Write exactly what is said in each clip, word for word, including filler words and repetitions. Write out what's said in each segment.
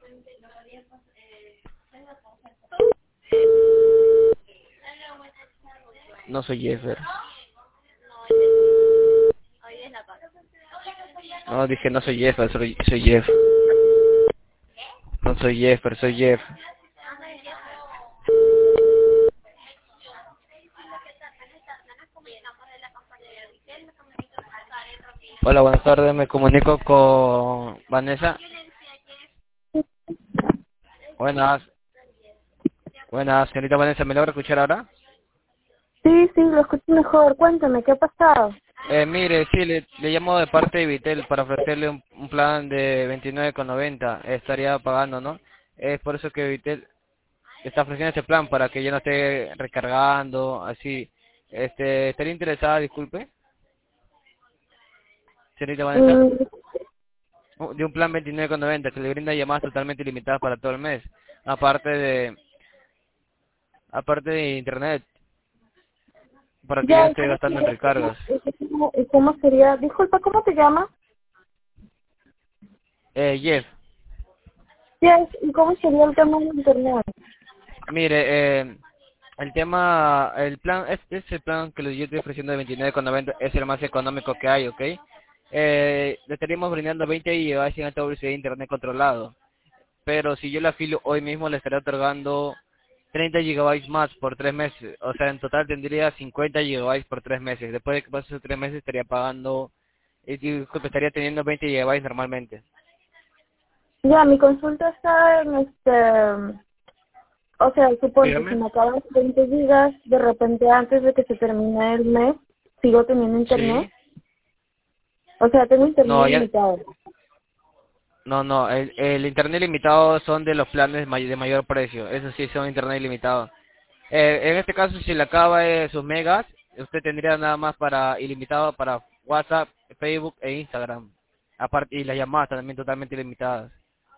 No soy Jeffer. No, dije no soy Jeffer, soy, soy Jeff. No soy Jeffer, soy Jeff. Hola, buenas tardes, me comunico con Vanessa. Buenas, buenas, señorita Vanessa, ¿me logra escuchar ahora? Sí, sí, lo escucho mejor. Cuéntame, ¿qué ha pasado? Eh, mire, sí, le, le llamo de parte de Vitel para ofrecerle un, un plan de veintinueve con noventa. Estaría pagando, ¿no? Es por eso que Vitel está ofreciendo este plan para que yo no esté recargando, así. Este, ¿estaría interesada, disculpe, señorita Vanessa? Mm, Uh, De un plan veintinueve con noventa que le brinda llamadas totalmente ilimitadas para todo el mes. Aparte de, aparte de internet, para que yo no ya, ¿y esté cómo gastando en sería? recargas. ¿Y cómo, y cómo sería? Disculpa, ¿cómo te llamas? Eh, Jeff, Yes, ¿y cómo sería el tema de internet? mire, eh, el tema, el plan, este es el plan que yo estoy ofreciendo de veintinueve con noventa, es el más económico que hay, ¿ok? Eh, le estaríamos brindando veinte gigabytes en alta velocidad de internet controlado, pero si yo le afilio hoy mismo le estaré otorgando treinta gigabytes más por tres meses, o sea, en total tendría cincuenta gigabytes por tres meses. Después de que pase esos tres meses estaría pagando, eh, disculpe, estaría teniendo veinte gigabytes normalmente. Ya, mi consulta está en este... O sea, suponte, si Dígame. me acaban veinte gigas, de repente antes de que se termine el mes, sigo teniendo internet. Sí. O sea, tengo internet No, ya, ilimitado. no, no, el, el internet ilimitado son de los planes may- de mayor precio, eso sí son internet ilimitado. Eh, en este caso, si le acaba eh, sus megas, usted tendría nada más para ilimitado para WhatsApp, Facebook e Instagram. Aparte, y las llamadas también totalmente ilimitadas.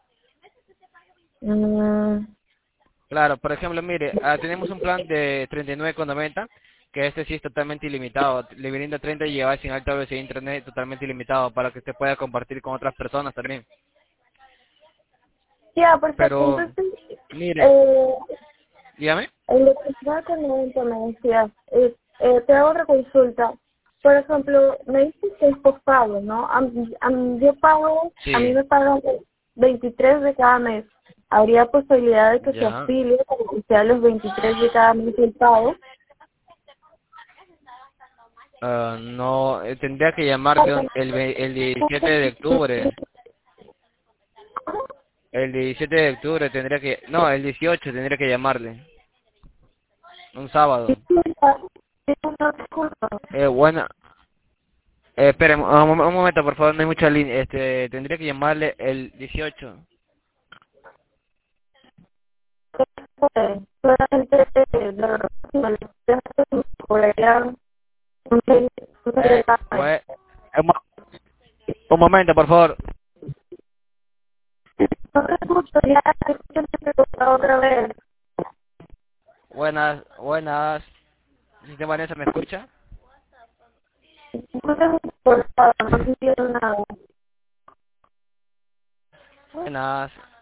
Mm, Claro, por ejemplo, mire, ah, tenemos un plan de treinta y nueve con noventa, que este sí es totalmente ilimitado. Le brinda treinta gigabytes en alta velocidad de internet totalmente ilimitado para que usted pueda compartir con otras personas también. ya, perfecto. Pero, Entonces, mire, eh, dígame. en lo que va con la internet, eh, eh, te hago otra consulta. Por ejemplo, me dices que es postpago, ¿no? A, mí- a mí- yo pago, a mí Sí, me pagan veintitrés de cada mes. ¿Habría posibilidad de que se ya. afilie para que sea los veintitrés de cada mes el pago? Ah, no, eh, tendría que llamarle el, ve- el diecisiete de octubre. El diecisiete de octubre tendría que... No, el dieciocho tendría que llamarle. Un sábado. Disculpa, disculpa, disculpa. Eh, bueno, eh, espere, un, un un momento, por favor, no hay mucha línea. Este, tendría que llamarle el dieciocho. Solamente eh, de repente, por allá, un Eh, bueno, un, mo- un momento, por favor. no te escucho, ya escúchame otra vez. Buenas, buenas. ¿Sí, Vanessa me escucha? No te escucho, por favor, no entiendo nada. Buenas.